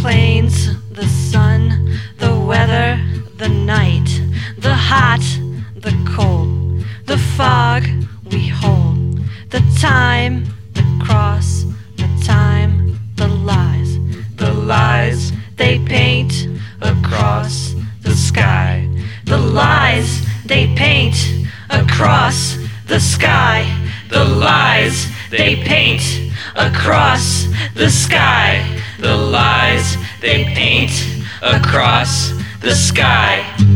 plains, the sun, the weather, the night, the hot, the cold, the fog we hold, the time, the cross, the time, the lies they paint across the sky, the lies they paint across the sky, the lies they paint across the sky, the lies they paint across the sky.